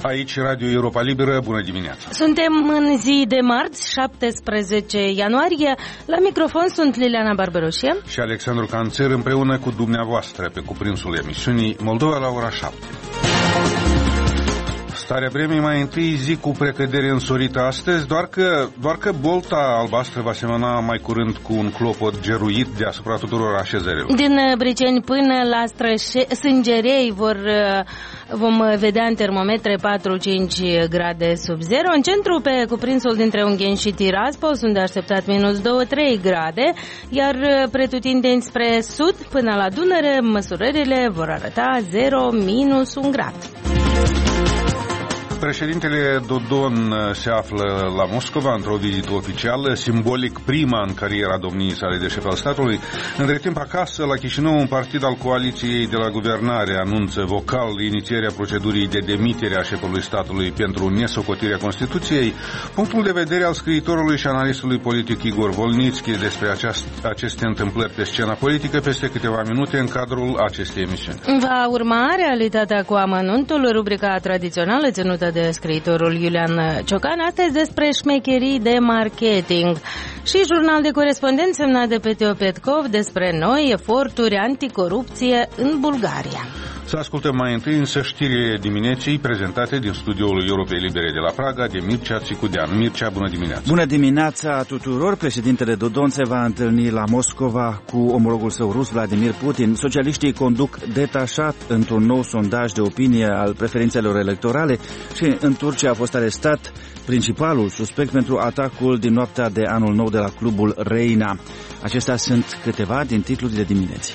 Aici Radio Europa Liberă, bună dimineața! Suntem în zi de marți, 17 ianuarie. La microfon sunt Liliana Barberoșie și Alexandru Canțer, împreună cu dumneavoastră pe cuprinsul emisiunii Moldova la ora 7. Starea vremii, mai întâi zi cu precădere însorită astăzi, doar că bolta albastră va semăna mai curând cu un clopot geruit deasupra tuturor așezărilor. Din Briceni până la Sângerei vom vedea în termometre 4-5 grade sub zero. În centru, pe cuprinsul dintre Ungheni și Tiraspol, sunt de așteptat minus 2-3 grade, iar pretutindeni spre sud până la Dunăre, măsurările vor arăta 0-1 grad. Președintele Dodon se află la Moscova într-o vizită oficială, simbolic prima în cariera domniei sale de șef al statului. Între timp, acasă, la Chișinău, un partid al coaliției de la guvernare anunță vocal inițierea procedurii de demitere a șefului statului pentru nesocotirea Constituției. Punctul de vedere al scriitorului și analistului politic Igor Volnitski despre aceste întâmplări pe scena politică peste câteva minute în cadrul acestei emisiuni. Va urma Realitatea cu amănuntul, rubrica tradițională ținută de scriitorul Iulian Ciocan, astăzi despre șmecherii de marketing, și jurnal de corespondență semnat de Peteo Petkov despre noi eforturi anticorupție în Bulgaria. Să ascultăm mai întâi însă știrile dimineții prezentate din studioul Europei Libere de la Praga de Mircea Țicudean. Mircea, bună dimineața! Bună dimineața tuturor! Președintele Dodon se va întâlni la Moscova cu omologul său rus, Vladimir Putin. Socialiștii conduc detașat într-un nou sondaj de opinie al preferințelor electorale și în Turcia a fost arestat principalul suspect pentru atacul din noaptea de anul nou de la clubul Reina. Acestea sunt câteva din titlurile dimineții.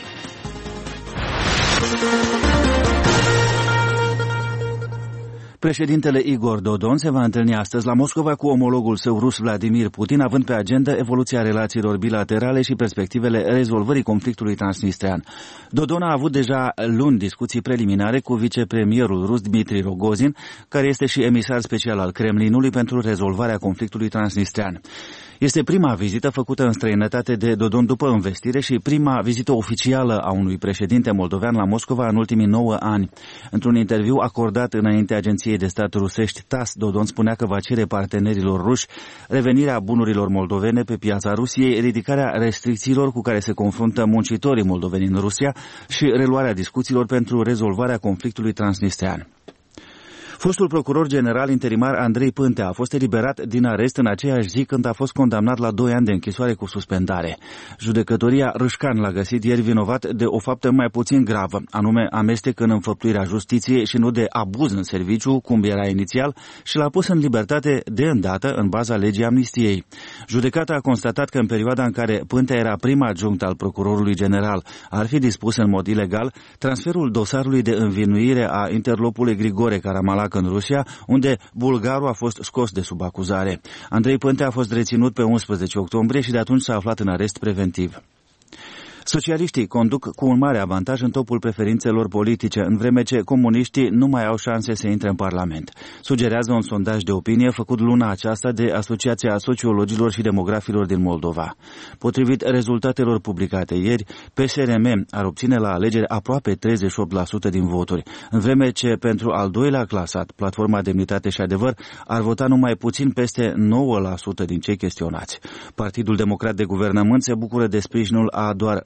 Președintele Igor Dodon se va întâlni astăzi la Moscova cu omologul său rus Vladimir Putin, având pe agenda evoluția relațiilor bilaterale și perspectivele rezolvării conflictului transnistrean. Dodon a avut deja luni discuții preliminare cu vicepremierul rus Dmitri Rogozin, care este și emisar special al Kremlinului pentru rezolvarea conflictului transnistrean. Este prima vizită făcută în străinătate de Dodon după învestire și prima vizită oficială a unui președinte moldovean la Moscova în ultimii 9 ani. Într-un interviu acordat înainte agenției de stat rusești TASS, Dodon spunea că va cere partenerilor ruși revenirea bunurilor moldovene pe piața Rusiei, ridicarea restricțiilor cu care se confruntă muncitorii moldoveni în Rusia și reluarea discuțiilor pentru rezolvarea conflictului transnistrean. Fostul procuror general interimar Andrei Pântea a fost eliberat din arest în aceeași zi când a fost condamnat la 2 ani de închisoare cu suspendare. Judecătoria Râșcan l-a găsit ieri vinovat de o faptă mai puțin gravă, anume amestec în înfăptuirea justiției și nu de abuz în serviciu, cum era inițial, și l-a pus în libertate de îndată în baza legii amnistiei. Judecata a constatat că în perioada în care Pântea era prim adjunct al procurorului general, ar fi dispus în mod ilegal transferul dosarului de învinuire a interlopului Grigore Caramalac în Rusia, unde bulgarul a fost scos de sub acuzare. Andrei Pântea a fost reținut pe 11 octombrie și de atunci s-a aflat în arest preventiv. Socialiștii conduc cu un mare avantaj în topul preferințelor politice, în vreme ce comuniștii nu mai au șanse să intre în Parlament. Sugerează un sondaj de opinie făcut luna aceasta de Asociația Sociologilor și Demografilor din Moldova. Potrivit rezultatelor publicate ieri, PSRM ar obține la alegeri aproape 38% din voturi, în vreme ce pentru al doilea clasat, Platforma Demnitate și Adevăr, ar vota numai puțin peste 9% din cei chestionați. Partidul Democrat de Guvernământ se bucură de sprijinul a doar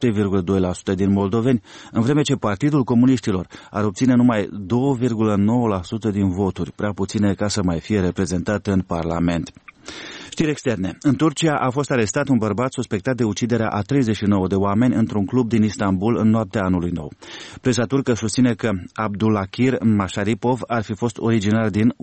7,2% din moldoveni, în vreme ce Partidul Comuniștilor ar obține numai 2,9% din voturi, prea puține ca să mai fie reprezentat în Parlament. Știri externe. În Turcia a fost arestat un bărbat suspectat de uciderea a 39 de oameni într-un club din Istanbul în noaptea anului nou. Presa turcă susține că Abdulakir Masharipov ar fi originar din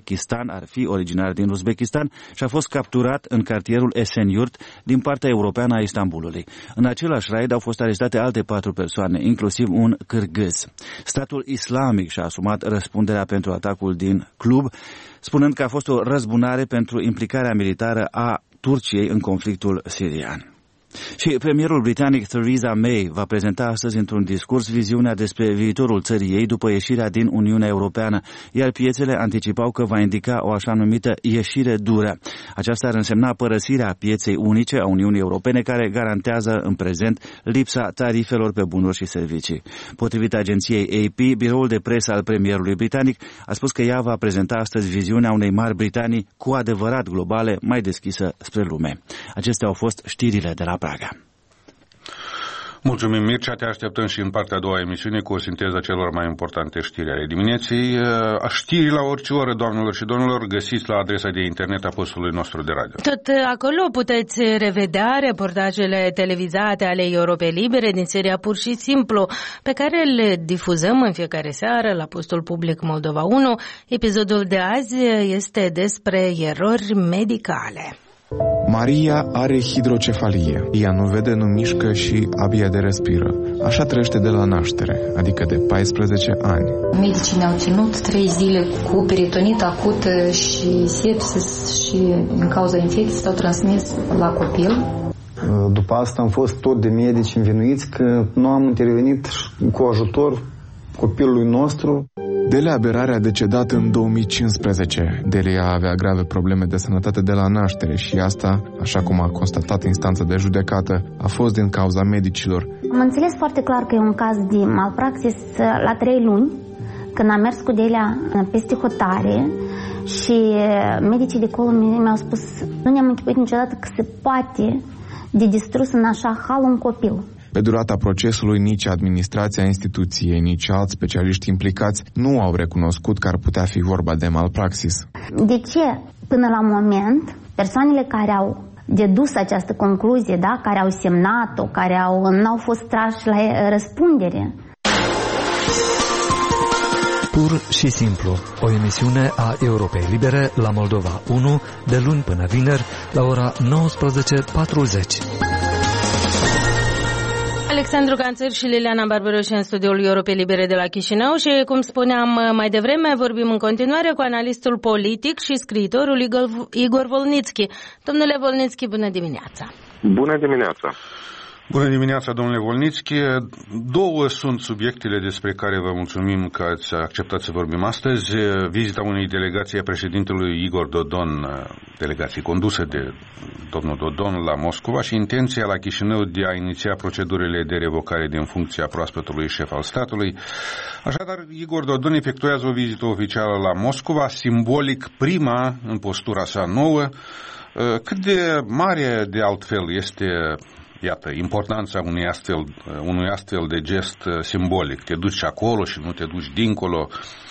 Uzbekistan și a fost capturat în cartierul Esenyurt din partea europeană a Istanbulului. În același raid au fost arestate alte 4 persoane, inclusiv un cârgâz. Statul islamic și-a asumat răspunderea pentru atacul din club, spunând că a fost o răzbunare pentru implicarea militară a Turciei în conflictul sirian. Și premierul britanic Theresa May va prezenta astăzi într-un discurs viziunea despre viitorul țării ei după ieșirea din Uniunea Europeană, iar piețele anticipau că va indica o așa numită ieșire dură. Aceasta ar însemna părăsirea pieței unice a Uniunii Europene, care garantează în prezent lipsa tarifelor pe bunuri și servicii. Potrivit agenției AP, biroul de presă al premierului britanic a spus că ea va prezenta astăzi viziunea unei Mari Britanii cu adevărat globale, mai deschisă spre lume. Acestea au fost știrile de la Praga. Mulțumim, Mircea, te așteptăm și în partea a doua emisiune cu o sinteză celor mai importante știri ale dimineții. Știri la orice oră, doamnelor și domnilor, găsiți la adresa de internet a postului nostru de radio. Tot acolo puteți revedea reportajele televizate ale Europei Libere din seria Pur și Simplu, pe care le difuzăm în fiecare seară la postul public Moldova 1. Episodul de azi este despre erori medicale. Maria are hidrocefalie. Ea nu vede, nu mișcă și abia de respiră. Așa trăiește de la naștere, adică de 14 ani. Medicii ne-au ținut 3 zile cu peritonită acută și sepsis și din cauza infecției s-au transmis la copil. După asta am fost tot de medici învinuiți că nu am intervenit cu ajutor copilului nostru. Delia Berar a decedat în 2015. Delia avea grave probleme de sănătate de la naștere și asta, așa cum a constatat instanța de judecată, a fost din cauza medicilor. Am înțeles foarte clar că e un caz de malpraxis la 3 luni, când am mers cu Delia peste hotare și medicii de acolo mi-au spus: nu ne-am închipuit niciodată că se poate de distrus în așa hal un copil. Pe durata procesului, nici administrația instituției, nici alți specialiști implicați nu au recunoscut că ar putea fi vorba de malpraxis. De ce, până la moment, persoanele care au dedus această concluzie, da, care au semnat-o, care n-au fost trași la răspundere? Pur și simplu, o emisiune a Europei Libere la Moldova 1, de luni până vineri, la ora 19:40. Alexandru Canțăr și Liliana Barbaroș în studioul Europei Libere de la Chișinău și, cum spuneam mai devreme, vorbim în continuare cu analistul politic și scriitorul Igor Volnitski. Domnule Volnitski, bună dimineața! Bună dimineața! Bună dimineața, domnule Volnitski. Două sunt subiectele despre care vă mulțumim că ați acceptat să vorbim astăzi. Vizita unei delegații a președintelui Igor Dodon, delegație condusă de domnul Dodon la Moscova, și intenția la Chișinău de a iniția procedurile de revocare din funcția proaspătului șef al statului. Așadar, Igor Dodon efectuează o vizită oficială la Moscova, simbolic prima în postura sa nouă. Cât de mare, de altfel, este, iată, importanța unui astfel de gest simbolic? Te duci acolo și nu te duci dincolo?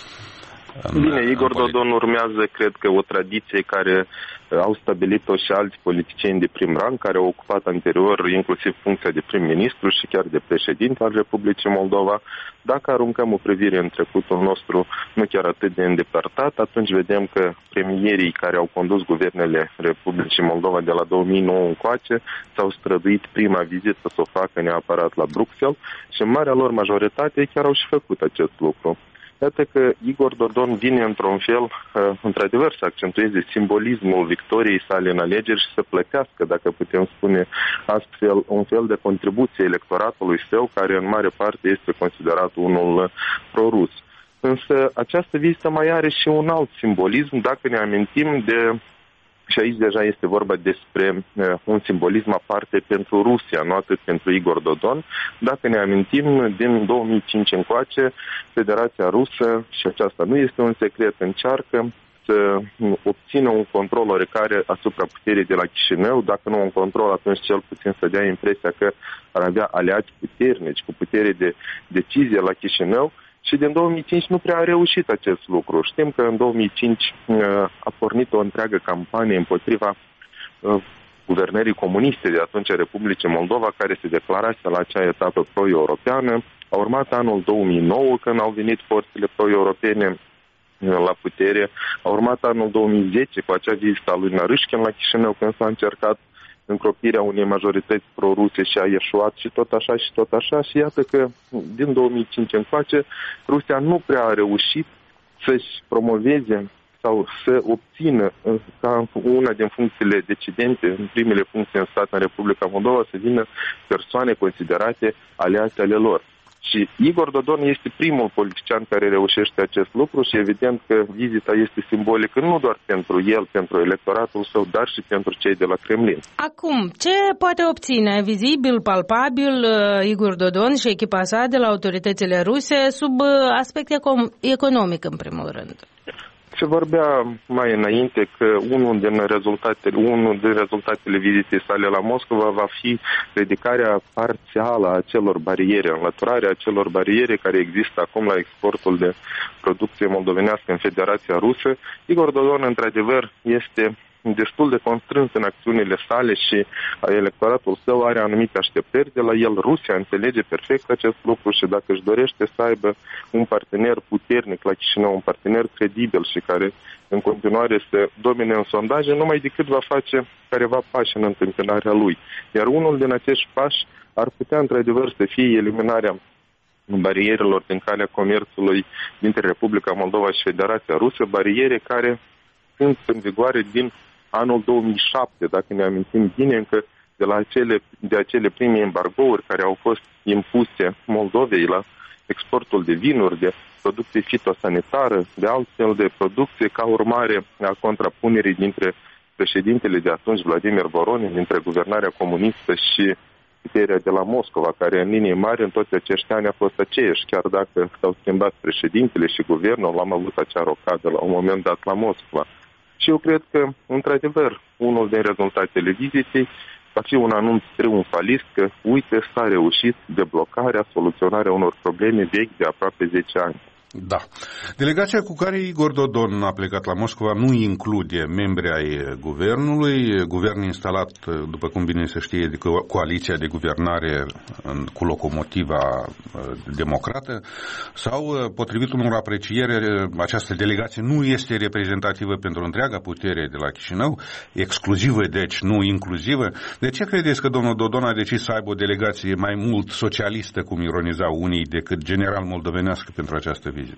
Bine, Igor Dodon urmează, cred că, o tradiție care au stabilit-o și alți politicieni de prim rang, care au ocupat anterior inclusiv funcția de prim-ministru și chiar de președinte al Republicii Moldova. Dacă aruncăm o privire în trecutul nostru, nu chiar atât de îndepărtat, atunci vedem că premierii care au condus guvernele Republicii Moldova de la 2009 încoace s-au străduit prima vizită să o facă neapărat la Bruxelles și în marea lor majoritate chiar au și făcut acest lucru. Iată că Igor Dodon vine într-un fel, într-adevăr, să accentueze simbolismul victoriei sale în alegeri și să plătească, dacă putem spune astfel, un fel de contribuție electoratului său, care în mare parte este considerat unul prorus. Însă această vizită mai are și un alt simbolism, dacă ne amintim de... Și aici deja este vorba despre un simbolism aparte pentru Rusia, nu atât pentru Igor Dodon. Dacă ne amintim, din 2005 încoace, Federația Rusă, și aceasta nu este un secret, încearcă să obțină un control oarecare asupra puterii de la Chișinău. Dacă nu un control, atunci cel puțin să dea impresia că ar avea aliați puternici cu putere de decizie la Chișinău. Și din 2005 nu prea a reușit acest lucru. Știm că în 2005 a pornit o întreagă campanie împotriva guvernării comuniste de atunci a Republicii Moldova, care se declarase la acea etapă pro-europeană. A urmat anul 2009, când au venit forțele pro-europene la putere. A urmat anul 2010 cu acea vizită a lui Narâșchin la Chișinău, când s-a încercat încropirea unei majorități proruse și a ieșuat și tot așa și tot așa. Și iată că din 2005 încoace Rusia nu prea a reușit să-și promoveze, să sau să obțină ca una din funcțiile decidente, în primele funcții în stat în Republica Moldova, să vină persoane considerate aliate ale lor. Și Igor Dodon este primul politician care reușește acest lucru și evident că vizita este simbolică nu doar pentru el, pentru electoratul său, dar și pentru cei de la Kremlin. Acum, ce poate obține vizibil, palpabil Igor Dodon și echipa sa de la autoritățile ruse sub aspect economic în primul rând? Se vorbea mai înainte că unul din rezultatele vizitei sale la Moscova va fi ridicarea parțială a acelor bariere, înlăturarea acelor bariere care există acum la exportul de producție moldovenească în Federația Rusă. Igor Dodon, într-adevăr, este destul de constrâns în acțiunile sale și electoratul său are anumite așteptări de la el. Rusia înțelege perfect acest lucru și dacă își dorește să aibă un partener puternic la Chișinău, un partener credibil și care în continuare se domine în sondaje, numai decât va face careva pași în întâmpinarea lui. Iar unul din acești pași ar putea într-adevăr să fie eliminarea barierelor din calea comerțului dintre Republica Moldova și Federația Rusă, bariere care sunt în vigoare din anul 2007, dacă ne amintim bine, încă de acele prime embargouri care au fost impuse Moldovei la exportul de vinuri, de producție fitosanitară, de altfel de producție ca urmare a contrapunerii dintre președintele de atunci, Vladimir Voronin, dintre guvernarea comunistă și puterea de la Moscova, care în linie mari în toți acești ani a fost aceeași, chiar dacă s-au schimbat președintele și guvernul, l-am avut acea rocadă la un moment dat la Moscova. Și eu cred că, într-adevăr, unul din rezultatele vizitei va fi un anunț triumfalist că, uite, s-a reușit deblocarea, soluționarea unor probleme vechi de aproape 10 ani. Da. Delegația cu care Igor Dodon a plecat la Moscova nu include membri ai guvernului, guvern instalat, după cum bine se știe, de coaliția de guvernare cu locomotiva democrată, sau, potrivit unor apreciere, această delegație nu este reprezentativă pentru întreaga putere de la Chișinău, exclusivă, deci nu inclusivă. De ce credeți că domnul Dodon a decis să aibă o delegație mai mult socialistă, cum ironizau unii, decât general moldovenească pentru această vizită?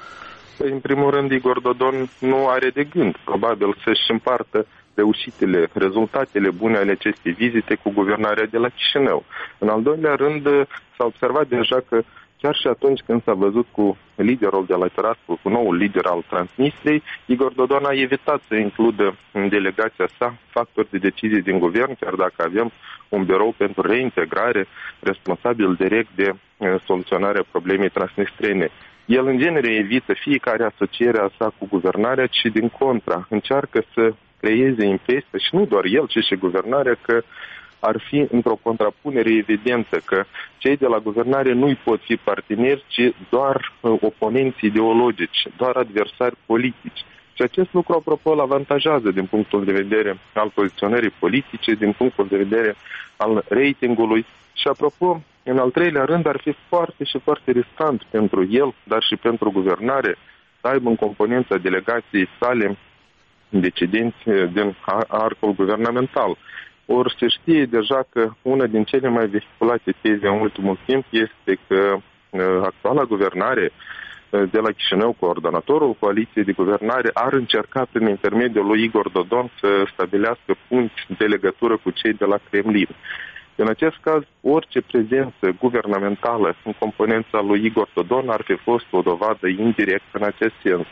În primul rând, Igor Dodon nu are de gând, probabil, să-și împartă reușitele, rezultatele bune ale acestei vizite cu guvernarea de la Chișinău. În al doilea rând, s-a observat deja că chiar și atunci când s-a văzut cu liderul de la Tiraspol, cu noul lider al Transnistriei, Igor Dodon a evitat să includă în delegația sa factori de decizii din guvern, chiar dacă avem un birou pentru reintegrare responsabil direct de soluționarea problemei transnistrene. El, în genere, evită fiecare asociere a sa cu guvernarea, ci, din contra, încearcă să creeze impresia, și nu doar el, ci și guvernarea, că ar fi într-o contrapunere evidentă, că cei de la guvernare nu-i pot fi parteneri, ci doar oponenți ideologici, doar adversari politici. Și acest lucru, apropo, îl avantajează din punctul de vedere al poziționării politice, din punctul de vedere al ratingului. Și, apropo, în al treilea rând, ar fi foarte și foarte riscant pentru el, dar și pentru guvernare, să aibă în componența delegației sale decidenți din arcul guvernamental. Ori se știe deja că una din cele mai vehiculate teze în ultimul timp este că actuala guvernare de la Chișinău, coordonatorul coaliției de guvernare, ar încerca prin intermediul lui Igor Dodon să stabilească punți de legătură cu cei de la Kremlin. În acest caz, orice prezență guvernamentală în componența lui Igor Dodon ar fi fost o dovadă indirectă în acest sens.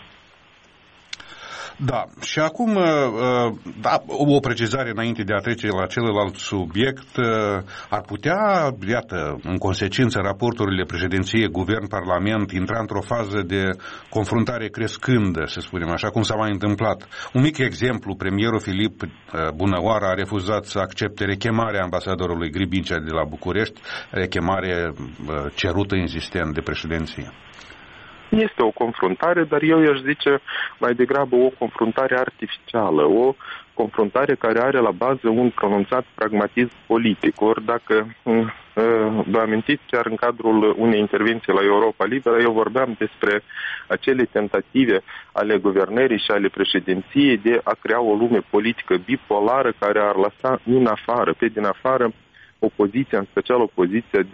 Da, și acum o precizare înainte de a trece la celălalt subiect. Ar putea, iată, în consecință, raporturile președinției, guvern, parlament, intra într-o fază de confruntare crescândă, să spunem așa, cum s-a mai întâmplat. Un mic exemplu, premierul Filip Bunăoară a refuzat să accepte rechemarea ambasadorului Gribincea de la București, rechemare cerută insistent de președinție. Este o confruntare, dar eu i-aș zice mai degrabă o confruntare artificială, o confruntare care are la bază un pronunțat pragmatism politic. Ori dacă vă amintiți, chiar în cadrul unei intervenții la Europa Liberă, eu vorbeam despre acele tentative ale guvernării și ale președinției de a crea o lume politică bipolară care ar lăsa din afară opoziția, în special opoziția de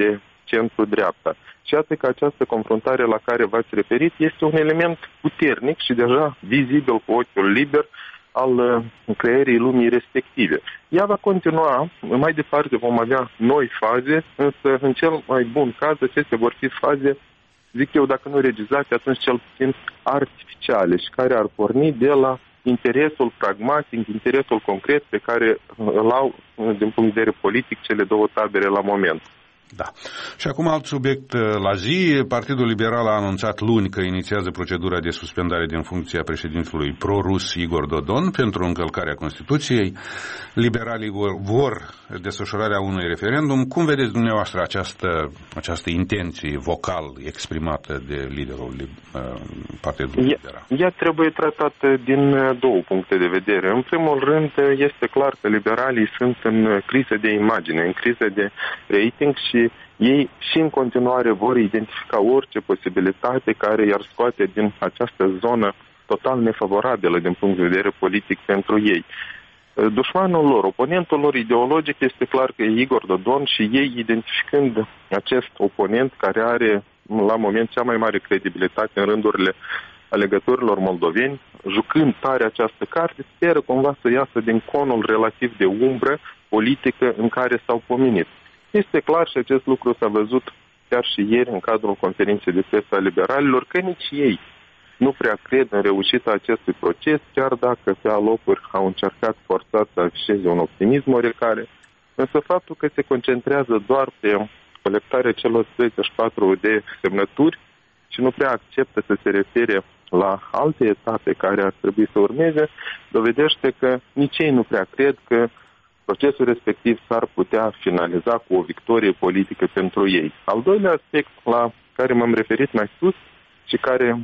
centru-dreapta. Și iată că această confruntare la care v-ați referit este un element puternic și deja vizibil cu ochiul liber al creierii lumii respective. Ea va continua, mai departe vom avea noi faze, însă în cel mai bun caz acestea vor fi faze, zic eu, dacă nu regizate, atunci cel puțin artificiale și care ar porni de la interesul pragmatic, interesul concret pe care îl au, din punct de vedere politic, cele două tabere la moment. Da. Și acum alt subiect la zi. Partidul Liberal a anunțat luni că inițiază procedura de suspendare din funcția președintelui pro-rus Igor Dodon pentru încălcarea Constituției. Liberalii vor desfășurarea unui referendum. Cum vedeți dumneavoastră această intenție vocal exprimată de liderul Partidului Liberal? Ea trebuie tratată din două puncte de vedere. În primul rând, este clar că liberalii sunt în criză de imagine, în criză de rating și ei și în continuare vor identifica orice posibilitate care i-ar scoate din această zonă total nefavorabilă din punct de vedere politic pentru ei. Dușmanul lor, oponentul lor ideologic este clar că e Igor Dodon și ei, identificând acest oponent care are la moment cea mai mare credibilitate în rândurile alegătorilor moldoveni, jucând tare această carte, speră cumva să iasă din conul relativ de umbră politică în care s-au pomenit. Este clar și acest lucru s-a văzut chiar și ieri în cadrul conferinței de presă a liberalilor, că nici ei nu prea cred în reușita acestui proces, chiar dacă pe alocuri au încercat forțat să afișeze un optimism oarecare, însă faptul că se concentrează doar pe colectarea celor 34 de semnături și nu prea acceptă să se refere la alte etape care ar trebui să urmeze, dovedește că nici ei nu prea cred că procesul respectiv s-ar putea finaliza cu o victorie politică pentru ei. Al doilea aspect la care m-am referit mai sus și care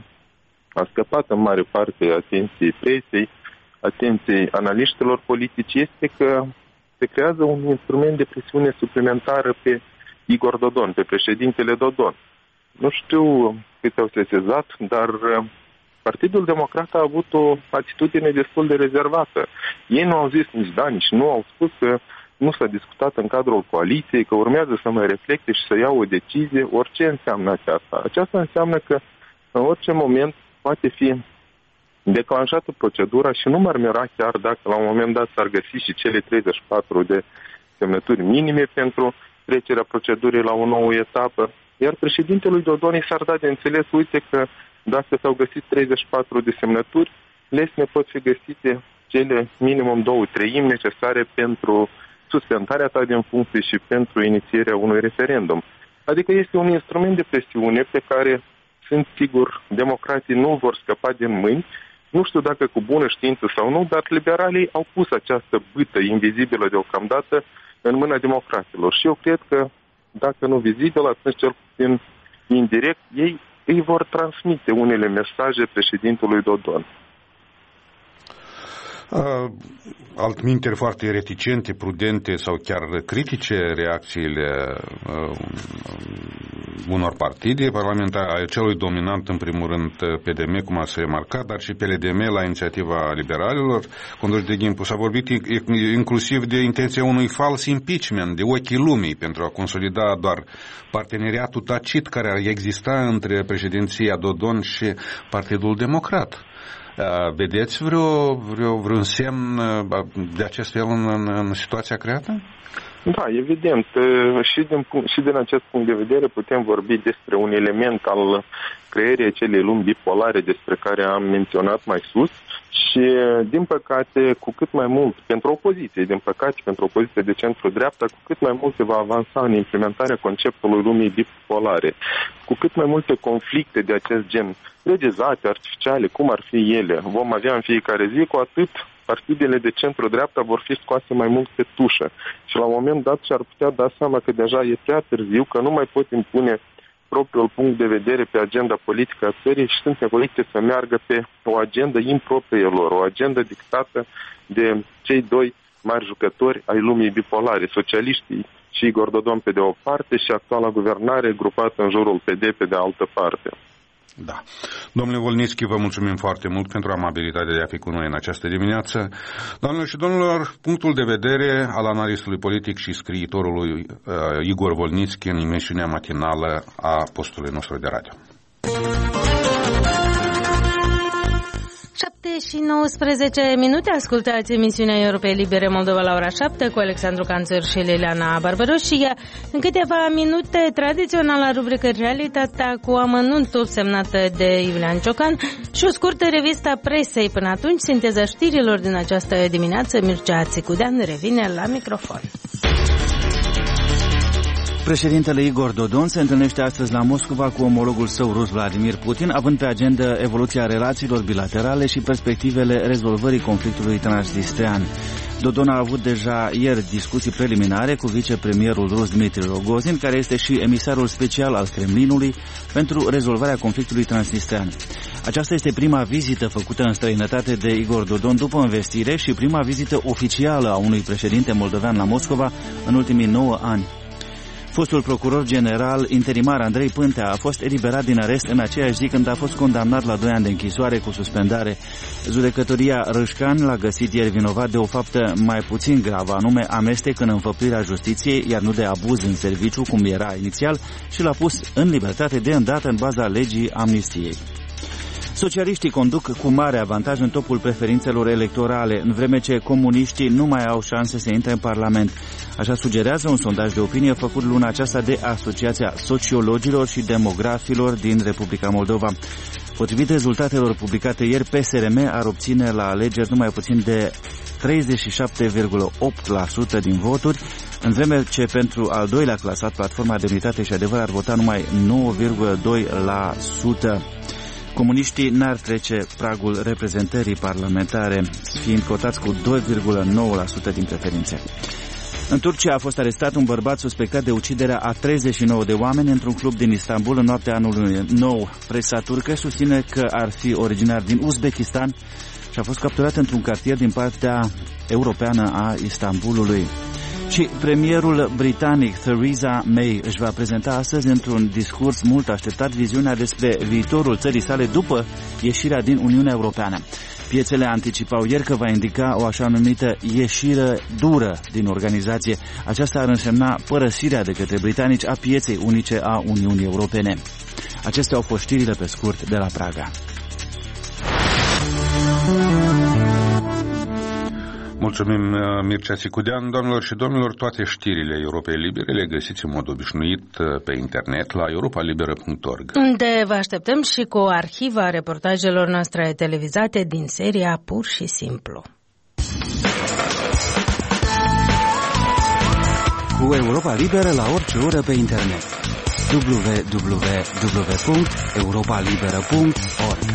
a scăpat în mare parte atenției presei, atenției analiștilor politici, este că se creează un instrument de presiune suplimentară pe Igor Dodon, pe președintele Dodon. Nu știu cât au sesizat, dar Partidul Democrat a avut o atitudine destul de rezervată. Ei nu au zis nici da, nici nu, au spus că nu s-a discutat în cadrul coaliției, că urmează să mai reflecte și să ia o decizie. Orice înseamnă aceasta? Aceasta înseamnă că în orice moment poate fi declanșată procedura și nu m-ar mira chiar dacă la un moment dat s-ar găsi și cele 34 de semnături minime pentru trecerea procedurii la o nouă etapă. Iar președintelui Dodon s-ar da de înțeles, uite că dacă s-au găsit 34 de semnături, lesne pot fi găsite cele minimum 2/3 necesare pentru suspendarea ta din funcție și pentru inițierea unui referendum. Adică este un instrument de presiune pe care, sunt sigur, democrații nu vor scăpa din mâini. Nu știu dacă cu bună știință sau nu, dar liberalii au pus această bâtă invizibilă deocamdată în mâna democraților. Și eu cred că, dacă nu vizibil, atunci cel puțin indirect, ei îi vor transmite unele mesaje președintelui Dodon. Altminteri foarte reticente, prudente sau chiar critice reacțiile unor partide parlamentare, celui dominant în primul rând PDM, cum ați remarcat, dar și PLDM la inițiativa liberalilor conduși de Gimpu. S-a vorbit inclusiv de intenția unui fals impeachment de ochii lumii pentru a consolida doar parteneriatul tacit care ar exista între președinția Dodon și Partidul Democrat. Vedeți vreun semn de acest fel în situația creată? Da, evident. Și din acest punct de vedere putem vorbi despre un element al creierii acelei lumi bipolare despre care am menționat mai sus și, din păcate, cu cât mai mult, pentru opoziție de centru-dreapta, cu cât mai mult se va avansa în implementarea conceptului lumii bipolare, cu cât mai multe conflicte de acest gen, regizate, artificiale, cum ar fi ele, vom avea în fiecare zi, cu atât partidele de centru-dreapta vor fi scoase mai mult pe tușă. Și la un moment dat și-ar putea da seama că deja e prea târziu, că nu mai pot impune propriul punct de vedere pe agenda politică a țării și sunt nevoite să meargă pe o agendă improprie lor, o agendă dictată de cei doi mari jucători ai lumii bipolare, socialiștii și Igor Dodon pe de o parte și actuala guvernare grupată în jurul PD pe de altă parte. Da. Domnule Volnițchi, vă mulțumim foarte mult pentru amabilitatea de a fi cu noi în această dimineață. Doamnelor și domnilor, punctul de vedere al analistului politic și scriitorului Igor Volnițchi în emisiunea matinală a postului nostru de radio. 7 și 19 minute, ascultați emisiunea Europei Libere Moldova la ora 7 cu Alexandru Canțăr și Liliana Barbaros și în câteva minute tradiționala rubrică Realitatea cu amănuntul semnată de Iulian Ciocan și o scurtă revistă a presei. Până atunci, sinteza știrilor din această dimineață, Mircea Țicudean revine la microfon. Președintele Igor Dodon se întâlnește astăzi la Moscova cu omologul său rus Vladimir Putin, având pe agenda evoluția relațiilor bilaterale și perspectivele rezolvării conflictului transnistrean. Dodon a avut deja ieri discuții preliminare cu vicepremierul rus Dmitri Rogozin, care este și emisarul special al Kremlinului pentru rezolvarea conflictului transnistrean. Aceasta este prima vizită făcută în străinătate de Igor Dodon după învestire și prima vizită oficială a unui președinte moldovean la Moscova în ultimii 9 ani. Fostul procuror general interimar Andrei Pântea a fost eliberat din arest în aceeași zi când a fost condamnat la 2 ani de închisoare cu suspendare. Judecătoria Râșcan l-a găsit ieri vinovat de o faptă mai puțin gravă, anume amestec în înfăptuirea justiției, iar nu de abuz în serviciu, cum era inițial, și l-a pus în libertate de îndată în baza legii amnistiei. Socialiștii conduc cu mare avantaj în topul preferințelor electorale, în vreme ce comuniștii nu mai au șanse să intre în Parlament. Așa sugerează un sondaj de opinie făcut luna aceasta de Asociația Sociologilor și Demografilor din Republica Moldova. Potrivit rezultatelor publicate ieri, PSRM ar obține la alegeri numai puțin de 37,8% din voturi, în vreme ce pentru al doilea clasat, Platforma Demnitate și Adevăr, ar vota numai 9,2%. Comuniștii n-ar trece pragul reprezentării parlamentare, fiind cotați cu 2,9% din preferințe. În Turcia a fost arestat un bărbat suspectat de uciderea a 39 de oameni într-un club din Istanbul în noaptea anului nou. Presa turcă susține că ar fi originar din Uzbekistan și a fost capturat într-un cartier din partea europeană a Istanbulului. Și premierul britanic Theresa May își va prezenta astăzi într-un discurs mult așteptat viziunea despre viitorul țării sale după ieșirea din Uniunea Europeană. Piețele anticipau ieri că va indica o așa numită ieșire dură din organizație. Aceasta ar însemna părăsirea de către britanici a pieței unice a Uniunii Europene. Acestea au fost știrile pe scurt de la Praga. Mulțumim, Mircea Țicudean. Doamnelor și domnilor, toate știrile Europei Libere le găsiți în mod obișnuit pe internet la europalibera.org. Unde vă așteptăm și cu o arhivă a reportajelor noastre televizate din seria Pur și Simplu. Cu Europa Liberă la orice oră pe internet. www.europalibera.org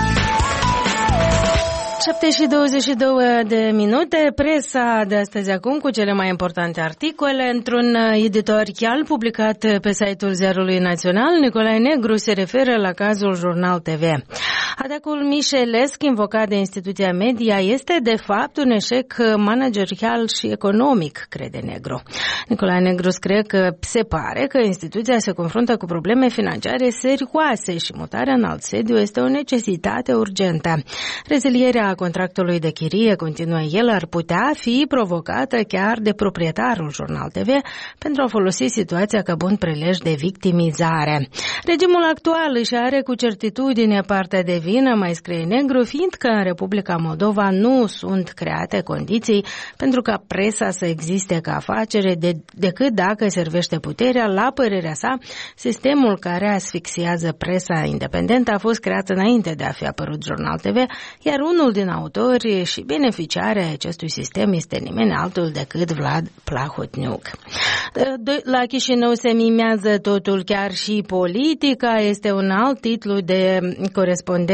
7 și 22 de minute, presa de astăzi acum cu cele mai importante articole. Într-un editorial publicat pe site-ul Ziarului Național, Nicolae Negru se referă la cazul Jurnal TV. Atacul Mișelesc, invocat de instituția media, este de fapt un eșec managerial și economic, crede Negru. Nicolae Negru scrie că se pare că instituția se confruntă cu probleme financiare serioase și mutarea în alt sediu este o necesitate urgentă. Rezilierea contractului de chirie, continuă el, ar putea fi provocată chiar de proprietarul Jurnal TV pentru a folosi situația ca bun prilej de victimizare. Regimul actual își are cu certitudine partea de vină, mai scrie Negru, fiindcă în Republica Moldova nu sunt create condiții pentru ca presa să existe ca afacere decât dacă servește puterea. La părerea sa, sistemul care asfixiază presa independentă a fost creat înainte de a fi apărut Jurnal TV, iar unul din autori și beneficiari ai acestui sistem este nimeni altul decât Vlad Plahotniuc. La Chișinău se mimează totul, chiar și politica, este un alt titlu de corespondent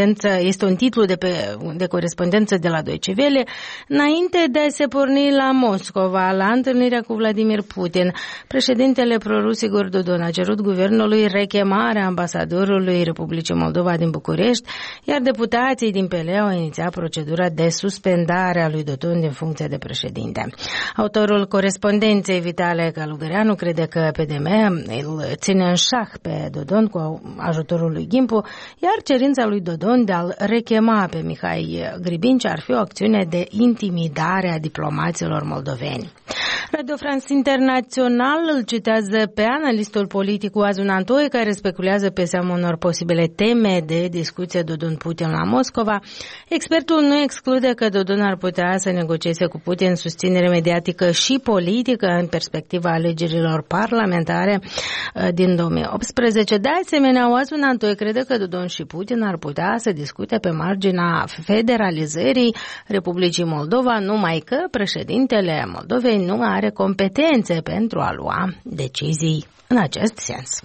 corespondență, este un titlu de corespondență de la Deutsche Welle, înainte de a se porni la Moscova, la întâlnirea cu Vladimir Putin. Președintele prorus Igor Dodon a cerut guvernului rechemarea ambasadorului Republicii Moldova din București, iar deputații din PL au inițiat procedura de suspendare a lui Dodon din funcție de președinte. Autorul corespondenței Vitale Calugăreanu crede că PDM îl ține în șah pe Dodon cu ajutorul lui Gimpu, iar cerința lui Dodon de a-l rechema pe Mihai Gribincea ar fi o acțiune de intimidare a diplomaților moldoveni. Radio France Internațional îl citează pe analistul politic Oazu Nantoi, care speculează pe seama unor posibile teme de discuție Dodon-Putin la Moscova. Expertul nu exclude că Dodon ar putea să negocieze cu Putin susținere mediatică și politică în perspectiva alegerilor parlamentare din 2018. De asemenea, Oazu Nantoi crede că Dodon și Putin ar putea să discute pe marginea federalizării Republicii Moldova, numai că președintele Moldovei nu are competențe pentru a lua decizii în acest sens.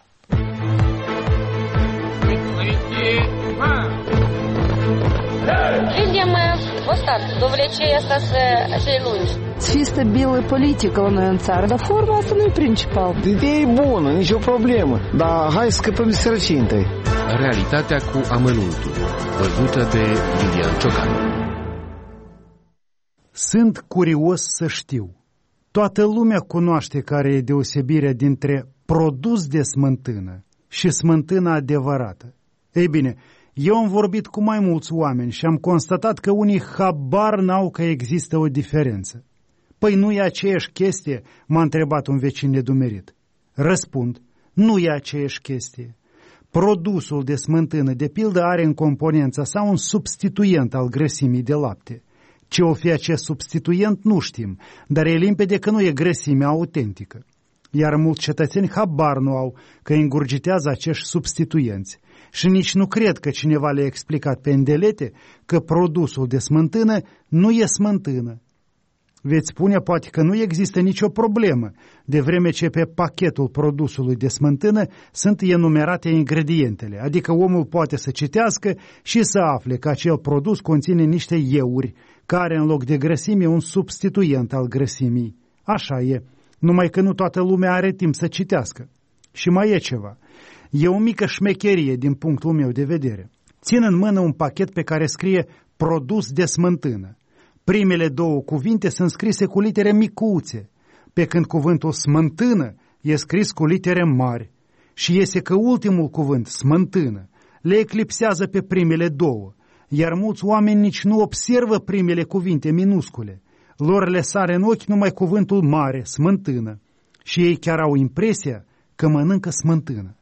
Видим вот так, довлечение остаться cei lungi. Să fie stabilă politică la noi în țară, dar forma asta nu e principal. Ideea e bună, nicio problemă, dar hai să scăpăm de sărăcie întâi. Realitatea cu amănuntul, văzută de Lilian Ciocan. Sunt curios să știu. Toată lumea cunoaște care e deosebirea dintre produs de smântână și smântână adevărată. Ei bine, eu am vorbit cu mai mulți oameni și am constatat că unii habar n-au că există o diferență. Păi nu e aceeași chestie? M-a întrebat un vecin nedumerit. Răspund, nu e aceeași chestie. Produsul de smântână, de pildă, are în componența sa un substituent al grăsimii de lapte. Ce o fi acest substituent nu știm, dar e limpede că nu e grăsimea autentică. Iar mulți cetățeni habar nu au că îngurgitează acești substituenți și nici nu cred că cineva le-a explicat pe îndelete că produsul de smântână nu e smântână. Veți spune poate că nu există nicio problemă, de vreme ce pe pachetul produsului de smântână sunt enumerate ingredientele, adică omul poate să citească și să afle că acel produs conține niște ieuri, care în loc de grăsime e un substituent al grăsimii. Așa e, numai că nu toată lumea are timp să citească. Și mai e ceva. E o mică șmecherie din punctul meu de vedere. Țin în mână un pachet pe care scrie produs de smântână. Primele două cuvinte sunt scrise cu litere micuțe, pe când cuvântul smântână e scris cu litere mari. Și iese că ultimul cuvânt, smântână, le eclipsează pe primele două, iar mulți oameni nici nu observă primele cuvinte minuscule. Lor le sare în ochi numai cuvântul mare, smântână, și ei chiar au impresia că mănâncă smântână.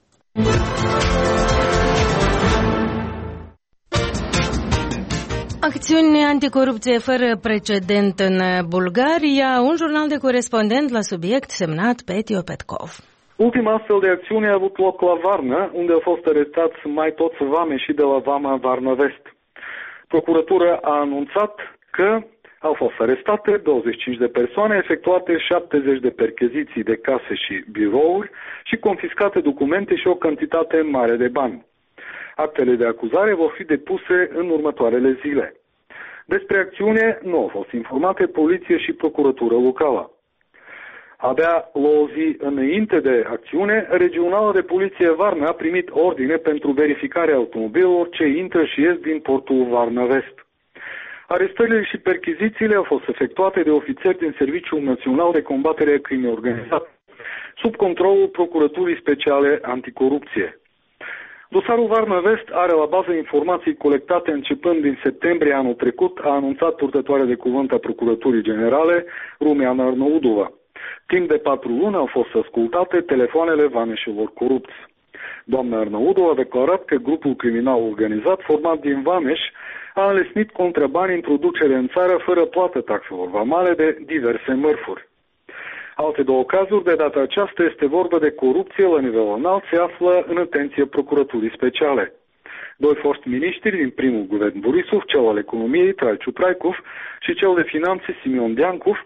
Acțiuni anticorupție fără precedent în Bulgaria, un jurnal de corespondent la subiect semnat Petio Petkov. Ultima astfel de acțiune a avut loc la Varna, unde au fost arestați mai toți vameșii de la Vama Varna Vest. Procuratura a anunțat că au fost arestate 25 de persoane, efectuate 70 de percheziții de case și birouri și confiscate documente și o cantitate mare de bani. Actele de acuzare vor fi depuse în următoarele zile. Despre acțiune nu au fost informate poliție și procuratură locală. Abia la o zi înainte de acțiune, Regionala de Poliție Varna a primit ordine pentru verificarea automobilelor ce intră și ies din portul Varna Vest. Arestările și perchizițiile au fost efectuate de ofițeri din Serviciul Național de Combatere a Crimei Organizate, sub controlul Procuraturii Speciale Anticorupție. Dosarul Varna Vest are la bază informații colectate începând din septembrie anul trecut, a anunțat purtătoarea de cuvânt a Procuraturii Generale, Rumeana Arnaudova. Timp de 4 luni au fost ascultate telefoanele vameșilor corupți. Doamna Arnaudova a declarat că grupul criminal organizat format din vameși a înlesnit contra bani introducere în țară fără plată taxelor vamale de diverse mărfuri. Alte două cazuri, de data aceasta este vorba de corupție la nivel înalt, se află în atenție Procuraturii Speciale. Doi foști miniștri din primul guvern Borisov, cel al economiei Traiciu Traicov și cel de finanțe Simion Diancov,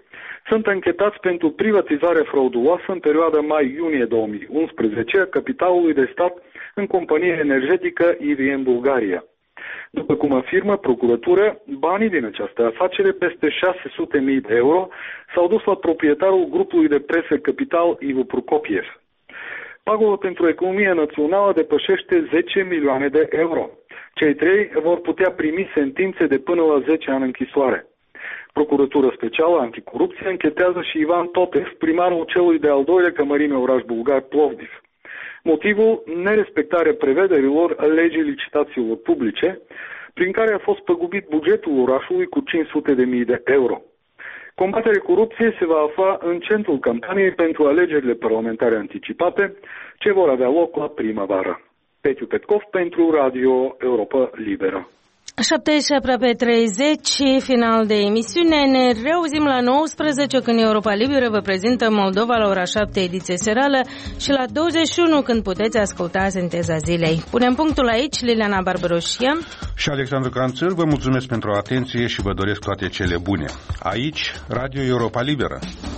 sunt închetați pentru privatizare frauduloasă în perioada mai-iunie 2011 a capitalului de stat în compania energetică EVN Bulgaria. După cum afirmă procuratura, banii din această afacere, peste 600.000 de euro, s-au dus la proprietarul grupului de presă Capital, Ivo Procopiev. Pagubă pentru economia națională depășește 10 milioane de euro. Cei trei vor putea primi sentințe de până la 10 ani închisoare. Procuratura Specială Anticorupție închetează și Ivan Totev, primarul celui de-al doilea cămărime oraș bulgar Plovdiv. Motivul, nerespectarea prevederilor legii licitațiilor publice, prin care a fost păgubit bugetul orașului cu 500.000 de euro. Combaterea corupției se va afla în centrul campaniei pentru alegerile parlamentare anticipate, ce vor avea loc la primăvară. Petiu Petkov pentru Radio Europa Liberă. 7:30, final de emisiune. Ne reauzim la 19 când Europa Liberă vă prezintă Moldova la ora 7, ediție serală, și la 21 când puteți asculta Sinteza Zilei. Punem punctul aici, Liliana Barbaroșia și Alexandru Canțăr. Vă mulțumesc pentru atenție și vă doresc toate cele bune. Aici, Radio Europa Liberă.